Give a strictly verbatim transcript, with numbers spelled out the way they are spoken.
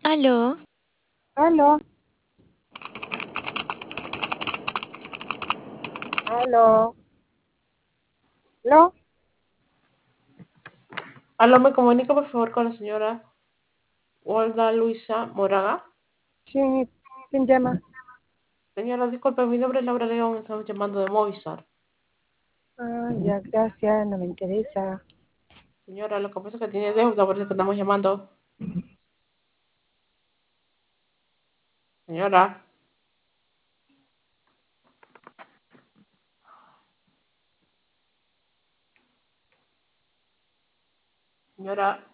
Aló, Aló, aló, aló. Aló, me comunica por favor con la señora Walda Luisa Moraga. Sí, ¿quién llama? Señora, disculpe, mi nombre es Laura León, estamos llamando de Movistar. Ah, ya, gracias, no me interesa. Señora, lo que pasa es que tiene deuda, por eso que estamos llamando. Señora, señora.